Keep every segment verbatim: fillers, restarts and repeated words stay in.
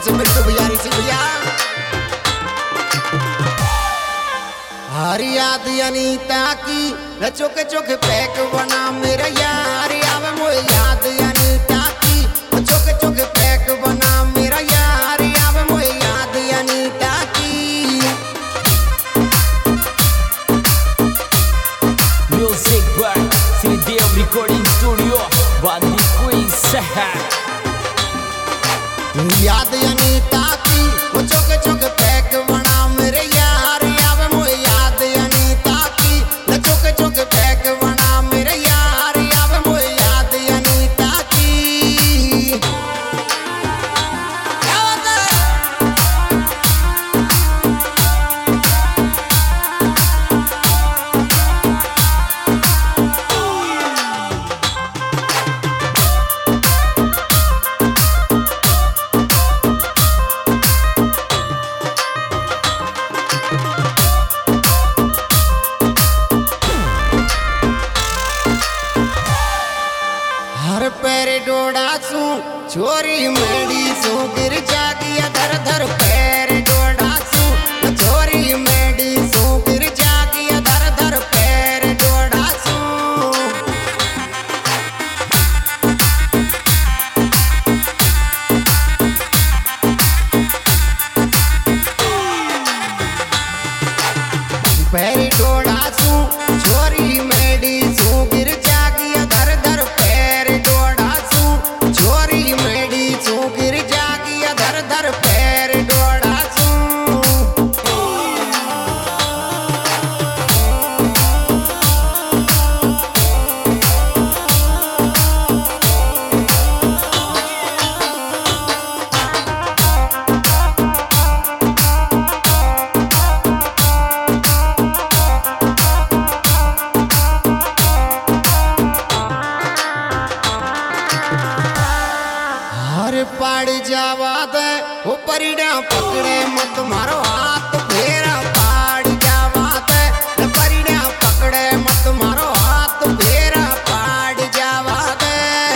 से बिट्टू बिहारी सिंह भैया। हर याद अनीता की न चुक चुक पैक बना मेरा यार, आवे मोए याद अनीता की न चुक चुक पैक बना मेरा यार, आवे मोए याद अनीता की। Music by Sridev Recording Studio, Bandi Quiz. याद अनीता की वो चुक चुक पैक बना मेरे यार, आवे मोए याद अनीता की न चुक चुक पैक बना मेरे यार, आवे मोए याद अनीता की। क्या बात है? हर पैर डोड़ा सू छोरी मेड़ी सू गिर जागिया धर धर पैर डोड़ा सू छोरी मेड़ी सू गिर जागिया धर धर पैर डोड़ा सू। पैर डोड़ा सू छोरी मेड़ी सू गिर जागिया धर धर पैर डोड़ा सू छोरी मेड़ी सू गिर जागिया धर धर पैर डोड़ा सू। हर पाड़ जावा दे वो परिड़ा पकड़े मत मारो हाथ फेरा, पाड़ जावा दे वो परिड़ा पकड़े मत मारो हाथ फेरा, पाड़ जावा दे।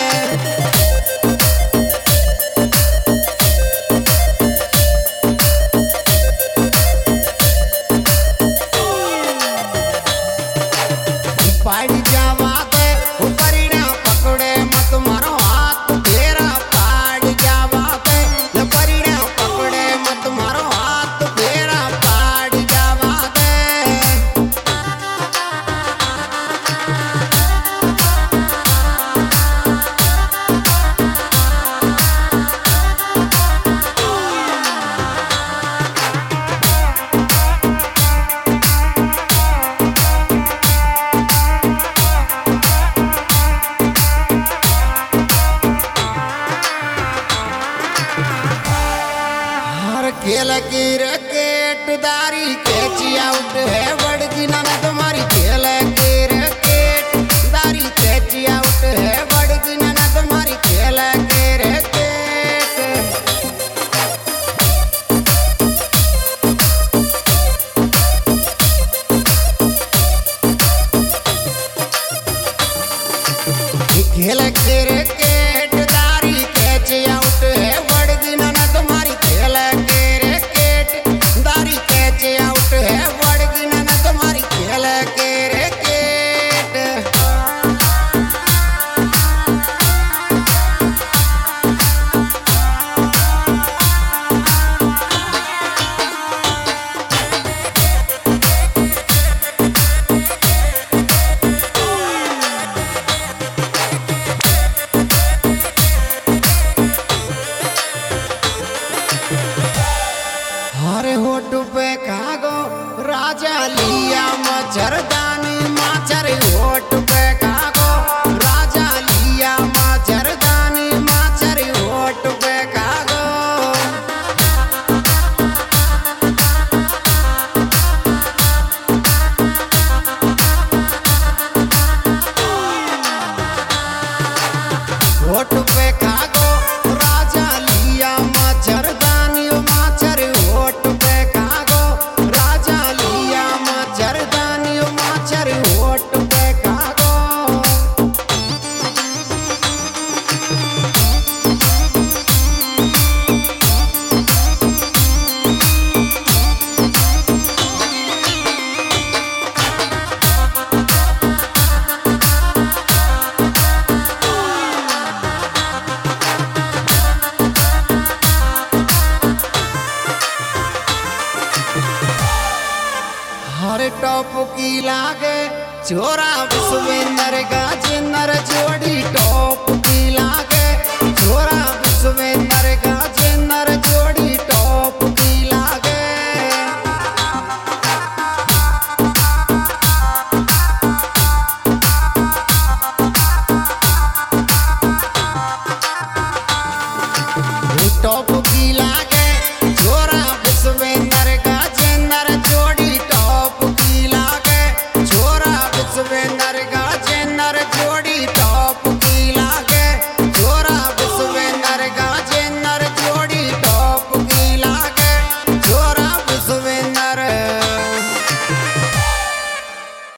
पाड़ जावा दे वो परिड़ा पकड़े मत मारो हाथ फेरा, पाड़ जावा दे वो परिड़ा पकड़े मत मारो हाथ फेरा, पाड़ जावा दे। हर खेल की रकेट दारी कैची आउट है बड़गी ना तुम्हारी, खेल की रकेट दारी कैची आउट है बड़गी ना तुम्हारी, खेल की रकेट। खेल के रकेट दारी कैच आउट है बड़गी ना तुम्हारी, खेल के रकेट दारी कैच आउट है बड़गी ना तुम्हारी, खेल के रकेट। हरे होठ पे खागो राजा लिया मच्छरदानी माछर, होठ पे खागो राजा लिया मच्छरदानी माछर, होठ पे खागो। होठ पे खागो राजा लिया मच्छरदानी माछर, होठ पे खागो राजा लिया मच्छरदानी माछर, होठ पे खागो। लागे, छोरा विश्वेंद्र गाजेंद्र जोड़ी टॉप की लागे, छोरा विश्वेंद्र गाजेंद्र जोड़ी टॉप की लागे। टॉप की लागे, छोरा विश्वेंद्र गाजेंद्र जोड़ी टॉप की लागे, छोरा विश्वेंद्र गाजेंद्र जोड़ी।